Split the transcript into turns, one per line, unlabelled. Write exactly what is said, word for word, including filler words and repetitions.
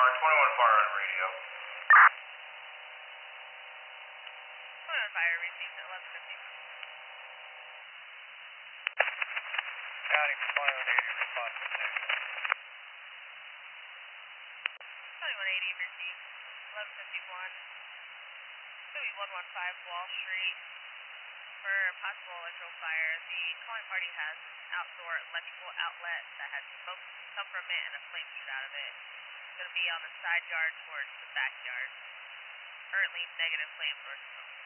twenty-one fire on radio.
twenty-one fire received at eleven fifty.
County twenty-one eighty response to connection.
twenty-one eighty received eleven fifty-one. Louis one one five Wall Street for a possible electrical fire. The calling party has an outdoor electrical outlet that has smoke come from it and a flame shoot out of it. It's going to be on the side yard towards the backyard. Currently negative flame source.